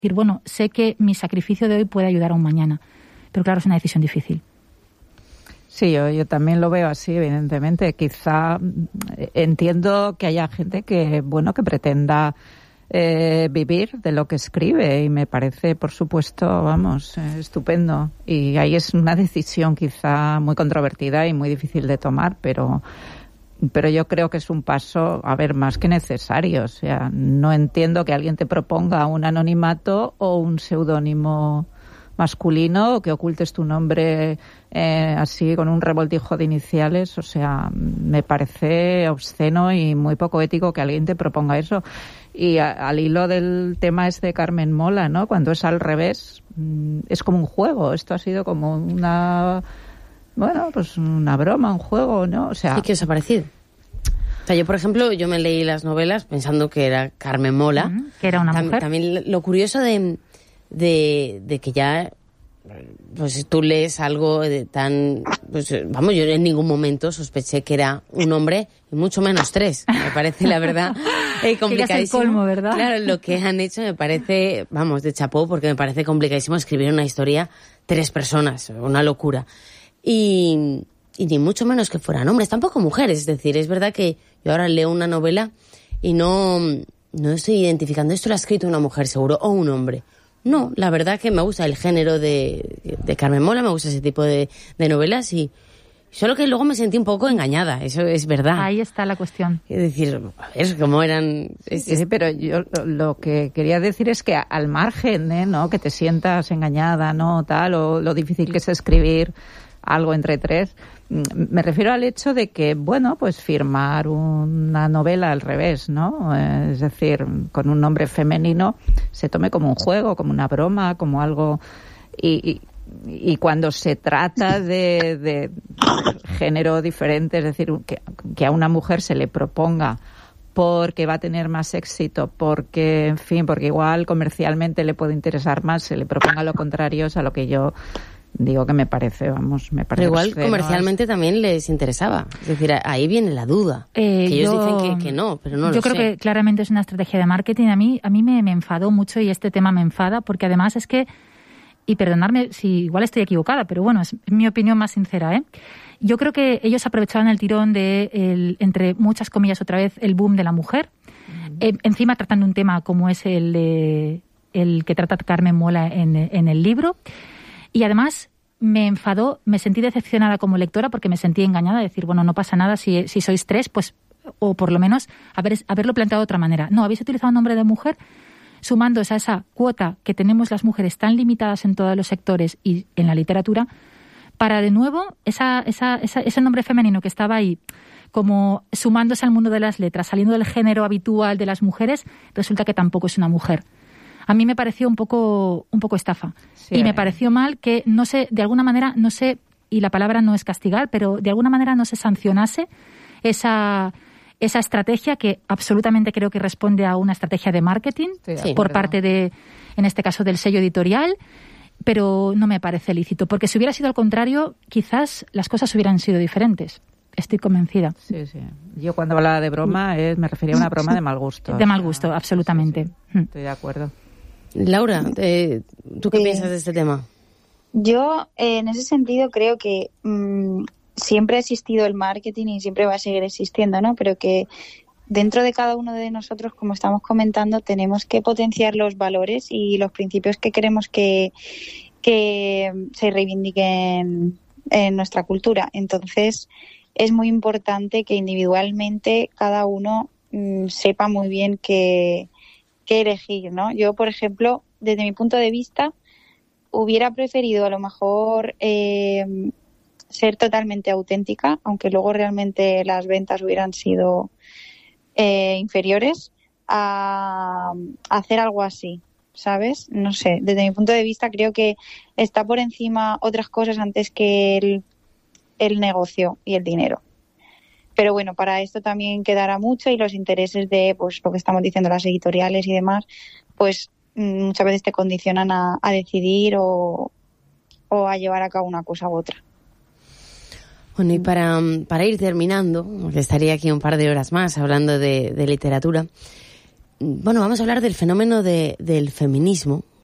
decir, bueno, sé que mi sacrificio de hoy puede ayudar a un mañana, pero claro, es una decisión difícil. Sí, yo también lo veo así, evidentemente. Quizá entiendo que haya gente que, bueno, que pretenda vivir de lo que escribe y me parece, por supuesto, vamos, estupendo. Y ahí es una decisión quizá muy controvertida y muy difícil de tomar, pero yo creo que es un paso, a ver, más que necesario. O sea, no entiendo que alguien te proponga un anonimato o un seudónimo masculino o que ocultes tu nombre así con un revoltijo de iniciales. O sea, me parece obsceno y muy poco ético que alguien te proponga eso. Y al hilo del tema de Carmen Mola, ¿no? Cuando es al revés, es como un juego. Esto ha sido como una broma, un juego, ¿no? O sea, ¿y qué os ha parecido? O sea, yo, por ejemplo, yo me leí las novelas pensando que era Carmen Mola. Que era una mujer. También lo curioso de que ya, pues tú lees algo de tan... Pues, vamos, yo en ningún momento sospeché que era un hombre, y mucho menos 3. Me parece, la verdad, complicadísimo. Que ya es el colmo, ¿verdad? Claro, lo que han hecho me parece, vamos, de chapó, porque me parece complicadísimo escribir una historia 3 personas, una locura. Y ni mucho menos que fueran hombres, tampoco mujeres. Es decir, es verdad que yo ahora leo una novela y no estoy identificando, esto lo ha escrito una mujer seguro, o un hombre. No, la verdad que me gusta el género de Carmen Mola, me gusta ese tipo de novelas y solo que luego me sentí un poco engañada, eso es verdad. Ahí está la cuestión. Es decir, a ver, cómo eran... Sí, pero yo lo que quería decir es que al margen de, ¿no?, que te sientas engañada, ¿no?, tal, o lo difícil que es escribir algo entre 3, me refiero al hecho de que, bueno, pues firmar una novela al revés, ¿no? Es decir, con un nombre femenino se tome como un juego, como una broma, como algo... Y cuando se trata de género diferente, es decir, que a una mujer se le proponga porque va a tener más éxito, porque, en fin, porque igual comercialmente le puede interesar más, se le proponga lo contrario, es a lo que yo digo que me parece. Pero igual obsceno, comercialmente también les interesaba. Es decir, ahí viene la duda. Que ellos dicen que no, pero no lo sé. Yo creo que claramente es una estrategia de marketing. A mí me enfadó mucho y este tema me enfada porque además es que, y perdonadme si igual estoy equivocada, pero bueno, es mi opinión más sincera, ¿eh? Yo creo que ellos aprovechaban el tirón de, entre muchas comillas otra vez, el boom de la mujer. Encima tratando un tema como es el que trata Carmen Mola en el libro. Y además me enfadó, me sentí decepcionada como lectora porque me sentí engañada, de decir, bueno, no pasa nada si sois 3, pues, o por lo menos haberlo planteado de otra manera. No, habéis utilizado un nombre de mujer sumándose a esa cuota que tenemos las mujeres tan limitadas en todos los sectores y en la literatura, para de nuevo ese nombre femenino que estaba ahí como sumándose al mundo de las letras, saliendo del género habitual de las mujeres, resulta que tampoco es una mujer. A mí me pareció un poco estafa. Sí, y me pareció mal que, no sé, de alguna manera, no sé, y la palabra no es castigar, pero de alguna manera no se sancionase esa estrategia que absolutamente creo que responde a una estrategia de marketing por parte de, en este caso, del sello editorial, pero no me parece lícito, porque si hubiera sido al contrario, quizás las cosas hubieran sido diferentes. Estoy convencida. Sí, sí. Yo cuando hablaba de broma me refería a una broma de mal gusto. De mal gusto, absolutamente. Sí. Estoy de acuerdo. Laura, ¿tú qué piensas de este tema? Yo, en ese sentido, creo que siempre ha existido el marketing y siempre va a seguir existiendo, ¿no? Pero que dentro de cada uno de nosotros, como estamos comentando, tenemos que potenciar los valores y los principios que queremos que se reivindiquen en nuestra cultura. Entonces, es muy importante que individualmente cada uno sepa muy bien qué elegir, ¿no? Yo, por ejemplo, desde mi punto de vista, hubiera preferido a lo mejor ser totalmente auténtica, aunque luego realmente las ventas hubieran sido inferiores, a hacer algo así, ¿sabes? No sé, desde mi punto de vista creo que está por encima otras cosas antes que el negocio y el dinero. Pero bueno, para esto también quedará mucho y los intereses de, pues, lo que estamos diciendo, las editoriales y demás, pues muchas veces te condicionan a decidir o a llevar a cabo una cosa u otra. Bueno, y para ir terminando, porque estaría aquí un par de horas más hablando de literatura, bueno, vamos a hablar del fenómeno del feminismo,